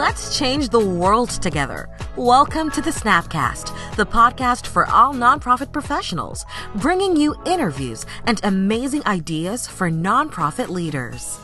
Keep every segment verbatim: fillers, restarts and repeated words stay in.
Let's change the world together. Welcome to the Snapcast, the podcast for all nonprofit professionals, bringing you interviews and amazing ideas for nonprofit leaders.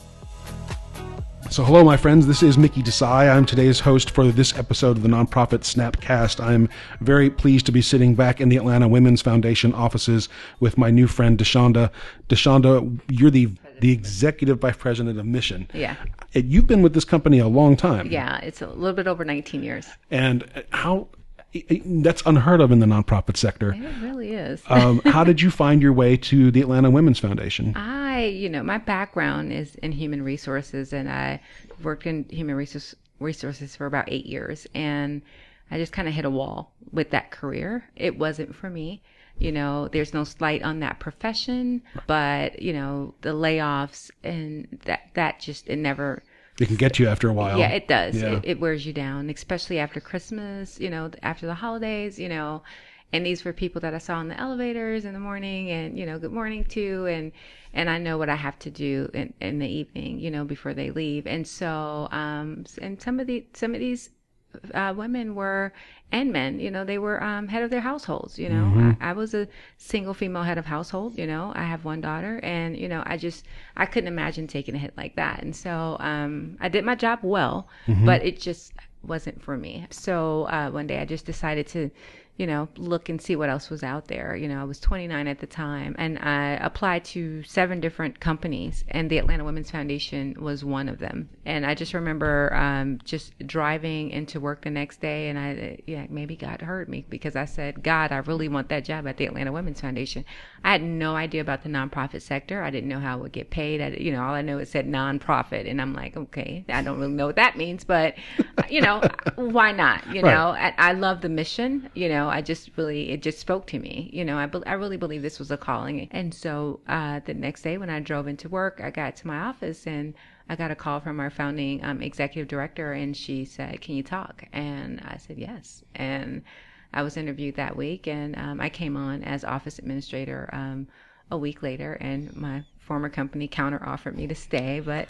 So hello, my friends. This is Mickey Desai. I'm today's host for this episode of the Nonprofit Snapcast. I'm very pleased to be sitting back in the Atlanta Women's Foundation offices with my new friend, Deshonda. Deshonda, you're the the Executive Vice President of Mission. Yeah. You've been with this company a long time. Yeah, it's a little bit over nineteen years. And how... that's unheard of in the nonprofit sector. It really is. um, how did you find your way to the Atlanta Women's Foundation? I, you know, my background is in human resources, and I worked in human resource, resources for about eight years. And I just kind of hit a wall with that career. It wasn't for me. You know, there's no slight on that profession, but, you know, the layoffs and that, that just, it never... It can get you after a while. Yeah, it does. Yeah. It, it wears you down, especially after Christmas, you know, after the holidays, you know. And these were people that I saw in the elevators in the morning and, you know, good morning to. And, and I know what I have to do in, in the evening, you know, before they leave. And so, um, and some of the, some of these uh, women were, and men, you know, they were um, head of their households, you know. Mm-hmm. I, I was a single female head of household, you know. I have one daughter, and, you know, I just, I couldn't imagine taking a hit like that. And so um, I did my job well, mm-hmm. but it just wasn't for me. So uh, one day I just decided to, you know, look and see what else was out there. You know, I was twenty-nine at the time, and I applied to seven different companies, and the Atlanta Women's Foundation was one of them. And I just remember um, just driving into work the next day, and I, yeah, maybe God heard me, because I said, God, I really want that job at the Atlanta Women's Foundation. I had no idea about the nonprofit sector. I didn't know how it would get paid. I, you know, all I know, it said nonprofit, and I'm like, okay, I don't really know what that means, but, you know, why not? You Right. know, I, I love the mission, you know. I just really, it just spoke to me. You know, I, be, I really believe this was a calling. And so uh, the next day when I drove into work, I got to my office and I got a call from our founding um, executive director, and she said, can you talk? And I said, yes. And I was interviewed that week, and um, I came on as office administrator um, a week later, and my former company counter offered me to stay, but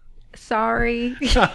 sorry.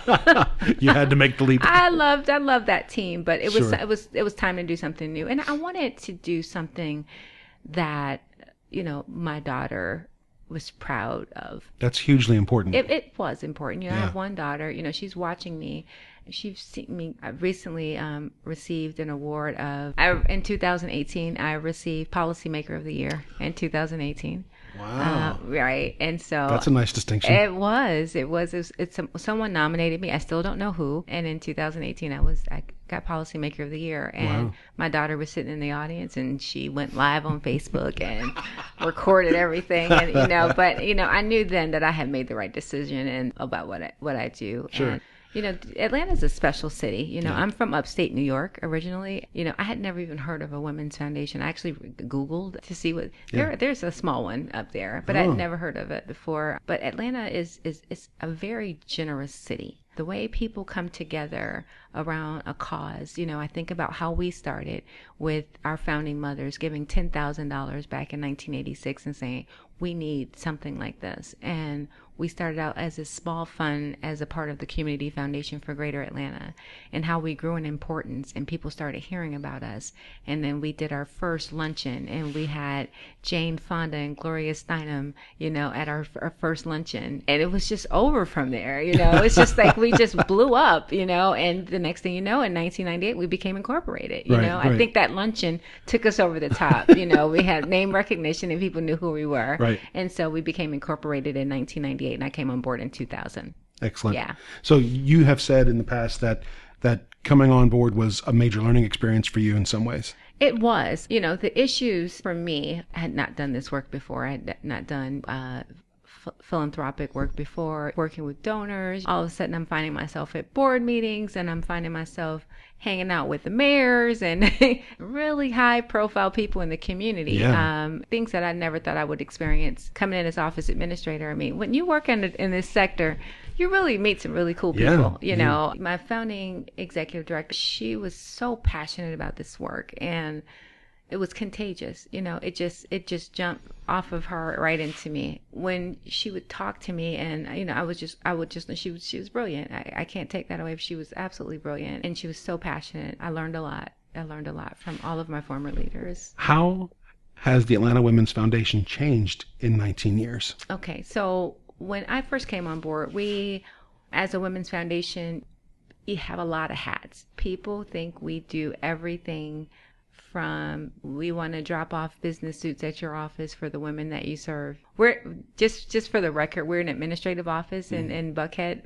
You had to make the leap. I loved, I loved that team, but it was, Sure. it was, it was time to do something new. And I wanted to do something that, you know, my daughter was proud of. That's hugely important. It, it was important. You know, Yeah. I have one daughter, you know, she's watching me. She's seen me. I recently um, received an award of, I, in two thousand eighteen, I received Policymaker of the Year in two thousand eighteen. Wow. Uh, right. And so That's a nice distinction. it was, it was, it was, it's, someone nominated me. I still don't know who. And in two thousand eighteen, I was, I got Policymaker of the Year. And Wow. my daughter was sitting in the audience, and she went live on Facebook and recorded everything. And, you know, but, you know, I knew then that I had made the right decision and about what I, what I do. Sure. And, you know, Atlanta's a special city. You know, Yeah. I'm from upstate New York originally. You know, I had never even heard of a women's foundation. I actually Googled to see what, Yeah. there. there's a small one up there, but Oh. I'd never heard of it before. But Atlanta is, is, is a very generous city. The way people come together around a cause, you know, I think about how we started with our founding mothers giving ten thousand dollars back in nineteen eighty-six and saying, we need something like this. And we started out as a small fund as a part of the Community Foundation for Greater Atlanta, and how we grew in importance and people started hearing about us. And then we did our first luncheon, and we had Jane Fonda and Gloria Steinem, you know, at our, our first luncheon. And it was just over from there, you know. It's just like we just blew up, you know. And the next thing you know, in nineteen ninety-eight, we became incorporated, you Right, know. right. I think that luncheon took us over the top, you know. We had name recognition and people knew who we were. Right. And so we became incorporated in nineteen ninety-eight, and I came on board in two thousand. Excellent. Yeah. So you have said in the past that that coming on board was a major learning experience for you in some ways. It was. You know, the issues for me, I had not done this work before. I had not done uh, ph- philanthropic work before, working with donors. All of a sudden, I'm finding myself at board meetings, and I'm finding myself hanging out with the mayors and really high profile people in the community. Yeah. Um, things that I never thought I would experience coming in as office administrator. I mean, when you work in, in this sector, you really meet some really cool Yeah, people. You yeah. know, my founding executive director, she was so passionate about this work. And it was contagious. You know, it just it just jumped off of her right into me when she would talk to me, and you know, I was just I would just she was she was brilliant. I, I can't take that away. She was absolutely brilliant, and she was so passionate. I learned a lot. I learned a lot from all of my former leaders. How has the Atlanta Women's Foundation changed in nineteen years? Okay, so when I first came on board, we, as a women's foundation, you have a lot of hats. People think we do everything from we want to drop off business suits at your office for the women that you serve. We're just just for the record, we're an administrative office in, in Buckhead,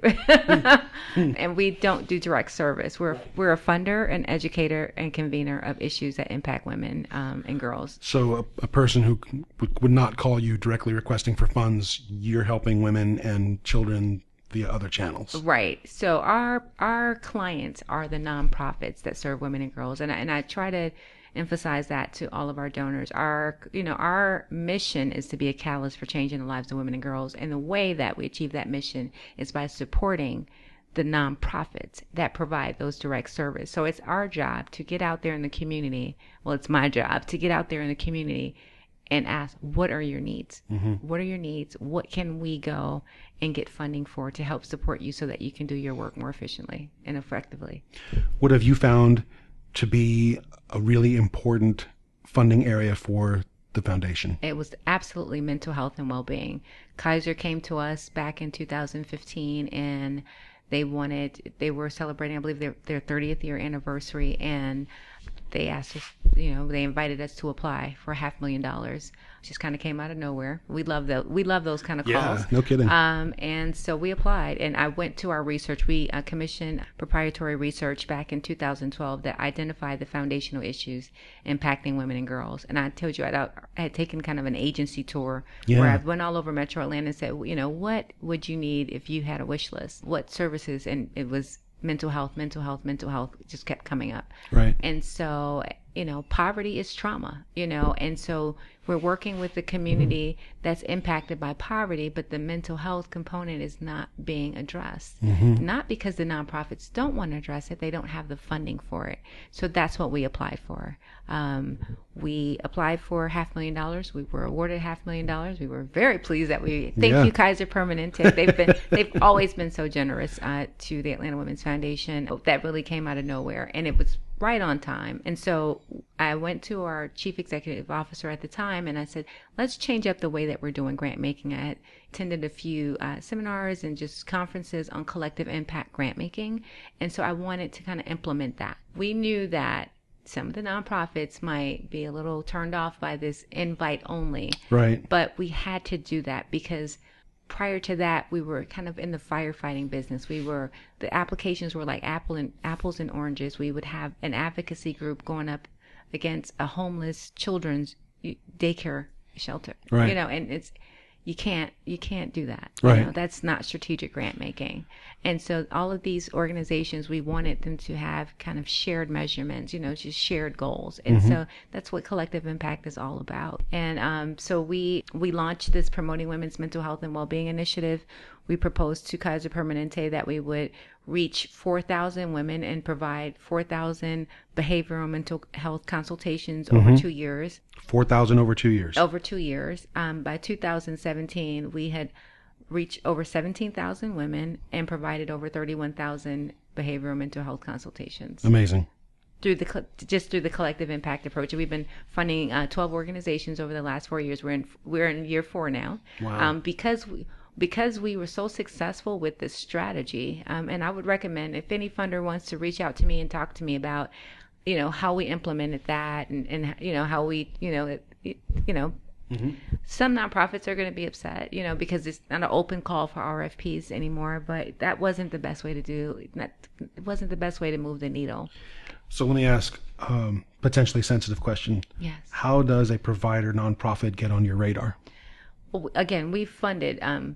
and we don't do direct service. We're we're a funder, an educator, and convener of issues that impact women um, and girls. So a, a person who would, would not call you directly requesting for funds, you're helping women and children via other channels. Right. So our our clients are the nonprofits that serve women and girls, and I, and I try to emphasize that to all of our donors. Our, you know, our mission is to be a catalyst for changing the lives of women and girls. And the way that we achieve that mission is by supporting the nonprofits that provide those direct service. So it's our job to get out there in the community. Well, it's my job to get out there in the community and ask, what are your needs? Mm-hmm. What are your needs? What can we go and get funding for to help support you so that you can do your work more efficiently and effectively? What have you found to be a really important funding area for the foundation? It was absolutely mental health and well-being. Kaiser came to us back in two thousand fifteen, and they wanted, they were celebrating, I believe, their, their thirtieth year anniversary, and they asked us, you know, they invited us to apply for a half million dollars. Just kind of came out of nowhere. We love that. We love those kind of calls. Yeah, no kidding. Um, and so we applied, and I went to our research. We uh, commissioned proprietary research back in two thousand twelve that identified the foundational issues impacting women and girls. And I told you I'd, I had taken kind of an agency tour yeah. where I went all over Metro Atlanta and said, you know, what would you need if you had a wish list? What services? And it was mental health, mental health, mental health just kept coming up. Right. And so, you know, poverty is trauma, you know, and so we're working with the community that's impacted by poverty, but the mental health component is not being addressed. Mm-hmm. Not because the nonprofits don't want to address it, they don't have the funding for it. So that's what we applied for. Um, we applied for half million dollars. We were awarded half million dollars. We were very pleased that we, thank yeah. you, Kaiser Permanente. They've been, they've always been so generous uh, to the Atlanta Women's Foundation. That really came out of nowhere, and it was right on time. And so I went to our chief executive officer at the time and I said, let's change up the way that we're doing grant making. I had attended a few uh, seminars and just conferences on collective impact grant making. And so I wanted to kind of implement that. We knew that some of the nonprofits might be a little turned off by this invite only. Right. But we had to do that because prior to that, we were kind of in the firefighting business. We were, the applications were like apple and apples and oranges. We would have an advocacy group going up against a homeless children's daycare shelter. Right. You know, and it's, you can't, you can't do that. Right. You know, that's not strategic grant making. And so all of these organizations, we wanted them to have kind of shared measurements, you know, just shared goals. And mm-hmm. so that's what collective impact is all about. And um, so we, we launched this Promoting Women's Mental Health and Wellbeing initiative. We proposed to Kaiser Permanente that we would reach four thousand women and provide four thousand behavioral and mental health consultations mm-hmm. over two years. four thousand over two years. Over two years. Um, by two thousand seventeen, we had reached over seventeen thousand women and provided over thirty-one thousand behavioral and mental health consultations. Amazing. Through the just through the collective impact approach, we've been funding uh, twelve organizations over the last four years. We're in we're in year four now. Wow. Um, because we. Because we were so successful with this strategy, um, and I would recommend if any funder wants to reach out to me and talk to me about, you know, how we implemented that, and, and you know how we, you know, it, it, you know, mm-hmm. some nonprofits are going to be upset, you know, because it's not an open call for R F Ps anymore. But that wasn't the best way to do. Not, it wasn't the best way to move the needle. So let me ask um, potentially sensitive question. Yes. How does a provider nonprofit get on your radar? Well, again, we've funded um,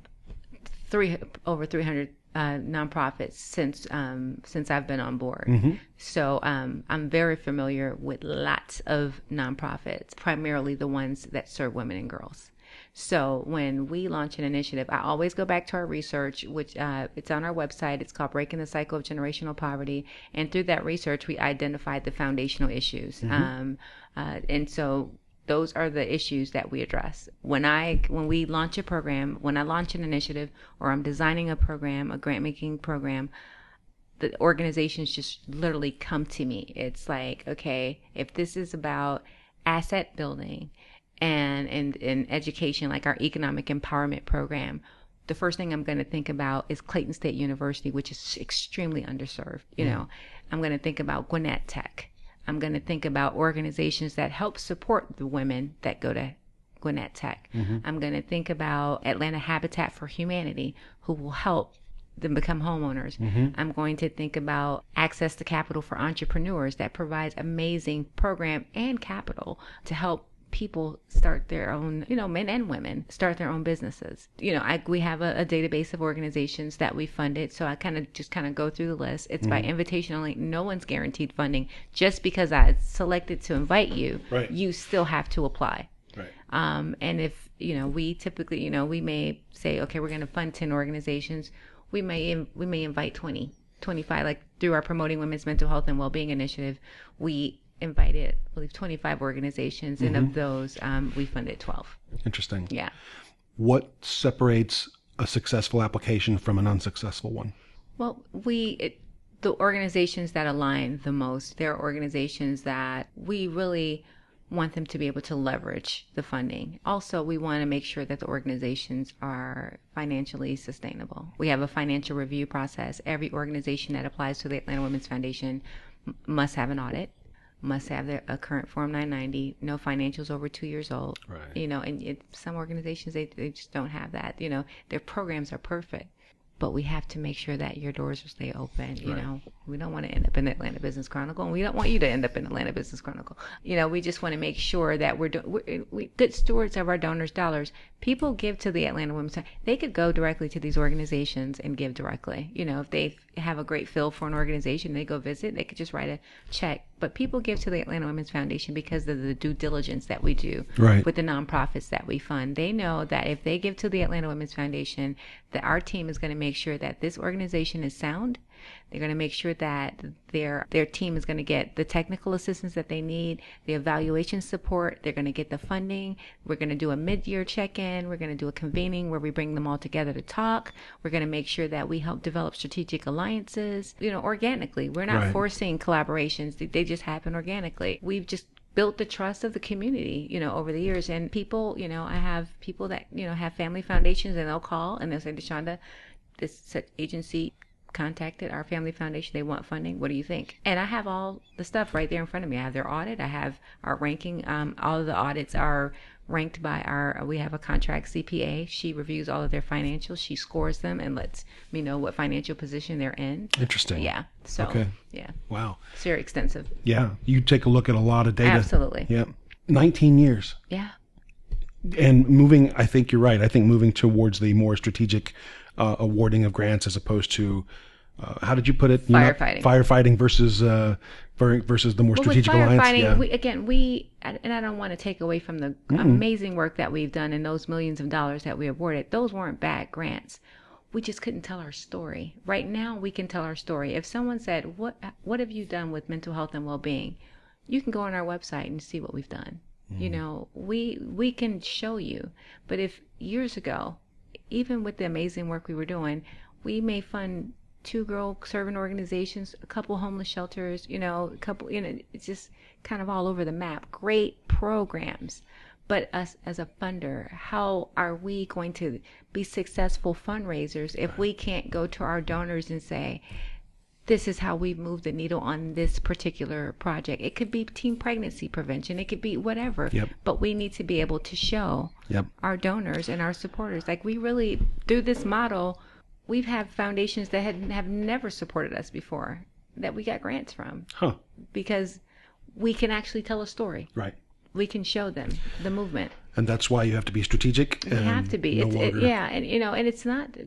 three over three hundred uh, nonprofits since um, since I've been on board. Mm-hmm. So um, I'm very familiar with lots of nonprofits, primarily the ones that serve women and girls. So when we launch an initiative, I always go back to our research, which uh, it's on our website. It's called Breaking the Cycle of Generational Poverty. And through that research, we identified the foundational issues. Mm-hmm. Um, uh, and so those are the issues that we address. When I, when we launch a program, when I launch an initiative, or I'm designing a program, a grant making program, the organizations just literally come to me. It's like, okay, if this is about asset building and and, and education, like our economic empowerment program, the first thing I'm going to think about is Clayton State University, which is extremely underserved. You mm. know, I'm going to think about Gwinnett Tech. I'm going to think about organizations that help support the women that go to Gwinnett Tech. Mm-hmm. I'm going to think about Atlanta Habitat for Humanity, who will help them become homeowners. Mm-hmm. I'm going to think about Access to Capital for Entrepreneurs that provides amazing program and capital to help people start their own, you know, men and women start their own businesses. You know, I, we have a, a database of organizations that we funded. So I kind of just kind of go through the list. It's mm-hmm. by invitation only. No one's guaranteed funding. Just because I selected to invite you, right. you still have to apply. Right. Um, and if, you know, we typically, you know, we may say, okay, we're going to fund ten organizations. We may we may invite twenty, twenty-five, like through our Promoting Women's Mental Health and Wellbeing initiative, we invited, I believe, twenty-five organizations, mm-hmm. and of those, um, we funded twelve. Interesting. Yeah. What separates a successful application from an unsuccessful one? Well, we, it, the organizations that align the most, they're organizations that we really want them to be able to leverage the funding. Also, we want to make sure that the organizations are financially sustainable. We have a financial review process. Every organization that applies to the Atlanta Women's Foundation m- must have an audit, must have their, a current Form nine ninety, no financials over two years old. Right. You know, and it, some organizations, they, they just don't have that. You know, their programs are perfect, but we have to make sure that your doors will stay open. You right. know, we don't want to end up in the Atlanta Business Chronicle, and we don't want you to end up in the Atlanta Business Chronicle. You know, we just want to make sure that we're, do- we're we, good stewards of our donors' dollars. People give to the Atlanta Women's Foundation. They could go directly to these organizations and give directly. You know, if they have a great feel for an organization, they go visit, they could just write a check. But people give to the Atlanta Women's Foundation because of the due diligence that we do right. with the nonprofits that we fund. They know that if they give to the Atlanta Women's Foundation, that our team is going to make sure that this organization is sound. They're going to make sure that their their team is going to get the technical assistance that they need, the evaluation support. They're going to get the funding. We're going to do a mid-year check-in. We're going to do a convening where we bring them all together to talk. We're going to make sure that we help develop strategic alliances, you know, organically. We're not right. forcing collaborations. They just happen organically. We've just built the trust of the community, you know, over the years. And people, you know, I have people that, you know, have family foundations, and they'll call and they'll say, DeShonda, this agency contacted our family foundation. They want funding. What do you think? And I have all the stuff right there in front of me. I have their audit. I have our ranking. Um, all of the audits are ranked by our, we have a contract C P A. She reviews all of their financials. She scores them and lets me know what financial position they're in. Interesting. Yeah. So, okay. yeah. Wow. It's very extensive. Yeah. You take a look at a lot of data. Absolutely. Yeah. nineteen years. Yeah. And moving, I think you're right. I think moving towards the more strategic uh, awarding of grants as opposed to, uh, how did you put it? You're firefighting. Firefighting versus uh, versus the more well, strategic with alliance. Firefighting, Yeah. we, again, we, and I don't want to take away from the mm-hmm. amazing work that we've done and those millions of dollars that we awarded. Those weren't bad grants. We just couldn't tell our story. Right now, we can tell our story. If someone said, what, what have you done with mental health and well-being? You can go on our website and see what we've done. Mm-hmm. You know, we we can show you. But if years ago, even with the amazing work we were doing, we may fund two girl serving organizations, a couple homeless shelters, you know, a couple, you know, it's just kind of all over the map. Great programs. But us as a funder, how are we going to be successful fundraisers if we can't go to our donors and say, this is how we've moved the needle on this particular project? It could be teen pregnancy prevention. It could be whatever. Yep. But we need to be able to show yep. our donors and our supporters. Like we really, through this model, we've had foundations that had, have never supported us before that we got grants from. Huh. Because we can actually tell a story. Right. We can show them the movement. And that's why you have to be strategic. You have to be. No it's, longer... it, yeah, and you know, and it's not. It,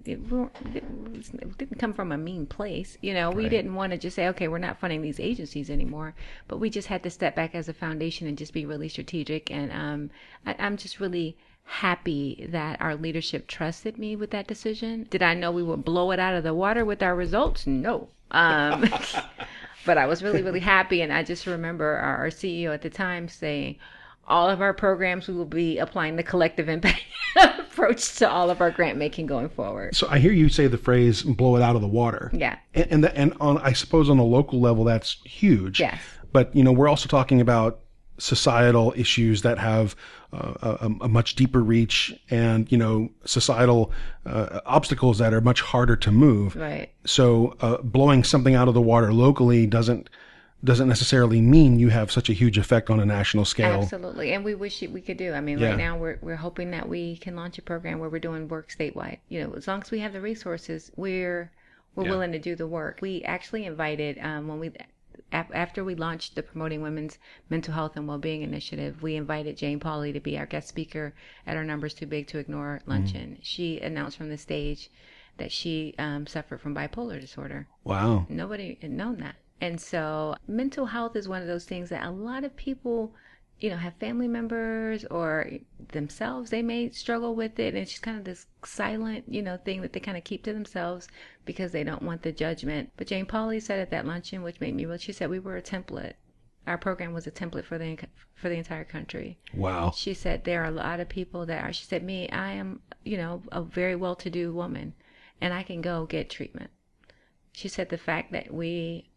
it didn't come from a mean place. You know, we right. didn't want to just say, okay, we're not funding these agencies anymore. But we just had to step back as a foundation and just be really strategic. And um, I, I'm just really happy that our leadership trusted me with that decision. Did I know we would blow it out of the water with our results? No. Um, but I was really, really happy. And I just remember our, our C E O at the time saying, all of our programs, we will be applying the collective impact approach to all of our grant making going forward. So I hear you say the phrase "blow it out of the water." Yeah, and and, the, and on I suppose on a local level that's huge. Yes, but you know we're also talking about societal issues that have uh, a, a much deeper reach, and you know societal uh, obstacles that are much harder to move. Right. So uh, blowing something out of the water locally doesn't. doesn't necessarily mean you have such a huge effect on a national scale. Absolutely. And we wish we could do. I mean, Yeah. right now we're we're hoping that we can launch a program where we're doing work statewide. You know, as long as we have the resources, we're we're Yeah. willing to do the work. We actually invited um, when we af- after we launched the Promoting Women's Mental Health and Wellbeing Initiative, we invited Jane Pauley to be our guest speaker at our Numbers Too Big to Ignore luncheon. She announced from the stage that she um, suffered from bipolar disorder. Wow. Nobody had known that. And so mental health is one of those things that a lot of people, you know, have family members or themselves, they may struggle with it. And it's just kind of this silent, you know, thing that they kind of keep to themselves because they don't want the judgment. But Jane Pauley said at that luncheon, which made me real, she said we were a template. Our program was a template for the for the entire country. Wow. She said there are a lot of people that are, she said, me, I am, you know, a very well-to-do woman and I can go get treatment. She said the fact that we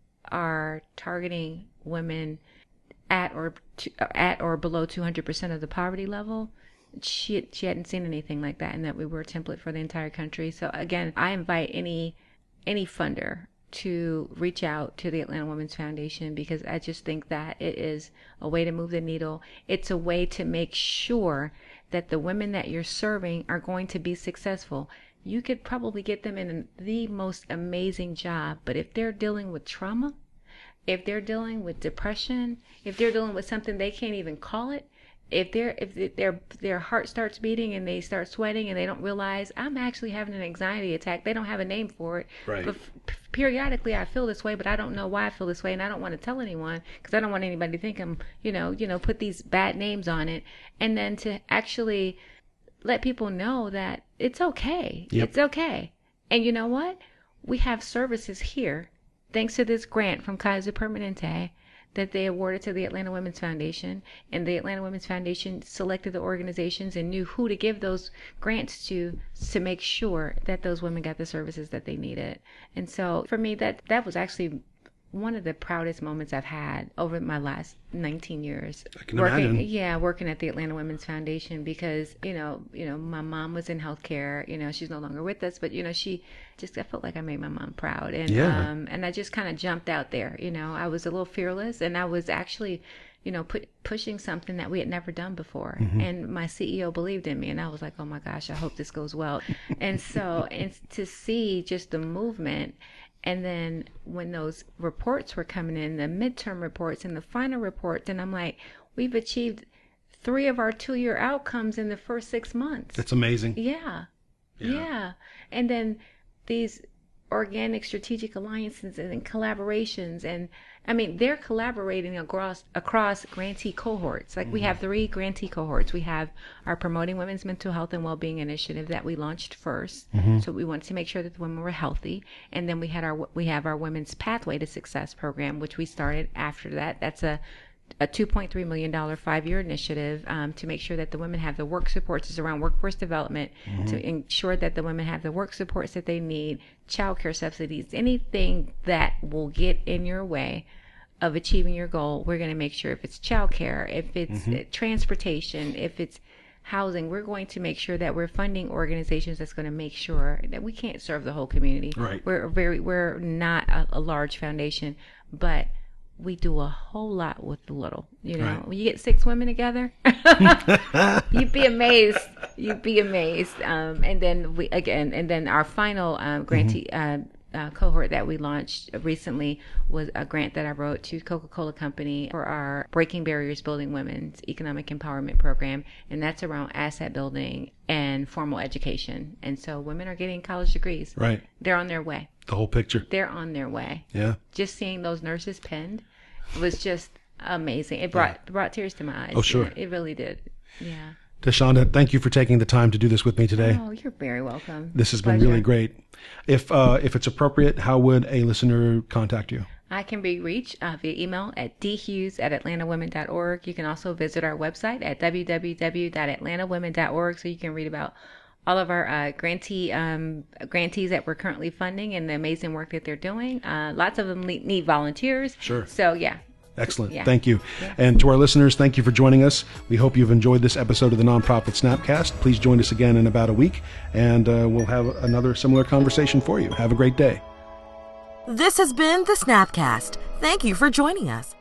are targeting women at or to, at or below two hundred percent of the poverty level, she she hadn't seen anything like that, and that we were a template for the entire country. So again, I invite any any funder to reach out to the Atlanta Women's Foundation, because I just think that it is a way to move the needle. It's a way to make sure that the women that you're serving are going to be successful. You could probably get them in the most amazing job, but if they're dealing with trauma, if they're dealing with depression, if they're dealing with something they can't even call it, if they're if their their heart starts beating and they start sweating and they don't realize I'm actually having an anxiety attack, they don't have a name for it. Right. But f- periodically I feel this way, but I don't know why I feel this way, and I don't want to tell anyone because I don't want anybody to think I'm, you know, you know, put these bad names on it, and then to actually let people know that it's okay. Yep. It's okay. And you know what? We have services here, thanks to this grant from Kaiser Permanente that they awarded to the Atlanta Women's Foundation. And the Atlanta Women's Foundation selected the organizations and knew who to give those grants to to make sure that those women got the services that they needed. And so for me, that that was actually one of the proudest moments I've had over my last nineteen years. I can working, imagine. Yeah, working at the Atlanta Women's Foundation, because, you know, you know, my mom was in healthcare. You know, she's no longer with us, but, you know, she just, I felt like I made my mom proud. And, Yeah. um, and I just kind of jumped out there. You know, I was a little fearless, and I was actually, you know, put, pushing something that we had never done before. Mm-hmm. And my C E O believed in me, and I was like, oh my gosh, I hope this goes well. And so, and to see just the movement. And then when those reports were coming in, the midterm reports and the final reports, and I'm like, we've achieved three of our two-year outcomes in the first six months. That's amazing. Yeah. Yeah. Yeah. And then these organic strategic alliances and collaborations, and I mean, they're collaborating across across grantee cohorts. Like, we have three grantee cohorts. We have our Promoting Women's Mental Health and Wellbeing Initiative that we launched first. So we wanted to make sure that the women were healthy. And then we had our we have our Women's Pathway to Success program, which we started after that. That's a a two point three million dollars five-year initiative um, to make sure that the women have the work supports. It's around workforce development to ensure that the women have the work supports that they need, childcare subsidies, anything that will get in your way of achieving your goal. We're going to make sure, if it's childcare, if it's uh, transportation, if it's housing, we're going to make sure that we're funding organizations that's going to make sure that we can't serve the whole community. Right. We're very, we're not a, a large foundation, but we do a whole lot with the little, you know. Right. When you get six women together, you'd be amazed. You'd be amazed. Um, and then we, again, and then our final um, grantee uh, uh, cohort that we launched recently was a grant that I wrote to Coca-Cola Company for our Breaking Barriers Building Women's Economic Empowerment Program. And that's around asset building and formal education. And so women are getting college degrees. Right. They're on their way. The whole picture. They're on their way. Yeah. Just seeing those nurses penned was just amazing. It brought brought tears to my eyes. Oh, sure. It, it really did. Yeah. DeShonda, thank you for taking the time to do this with me today. Oh, you're very welcome. This has Pleasure. been really great. If uh, if it's appropriate, how would a listener contact you? I can be reached uh, via email at d hughes at atlanta women dot org. You can also visit our website at w w w dot atlanta women dot org so you can read about all of our uh, grantee um, grantees that we're currently funding and the amazing work that they're doing. Uh, lots of them need volunteers. Sure. So, yeah. Excellent. Yeah. Thank you. Yeah. And to our listeners, thank you for joining us. We hope you've enjoyed this episode of the Nonprofit Snapcast. Please join us again in about a week, and uh, we'll have another similar conversation for you. Have a great day. This has been the Snapcast. Thank you for joining us.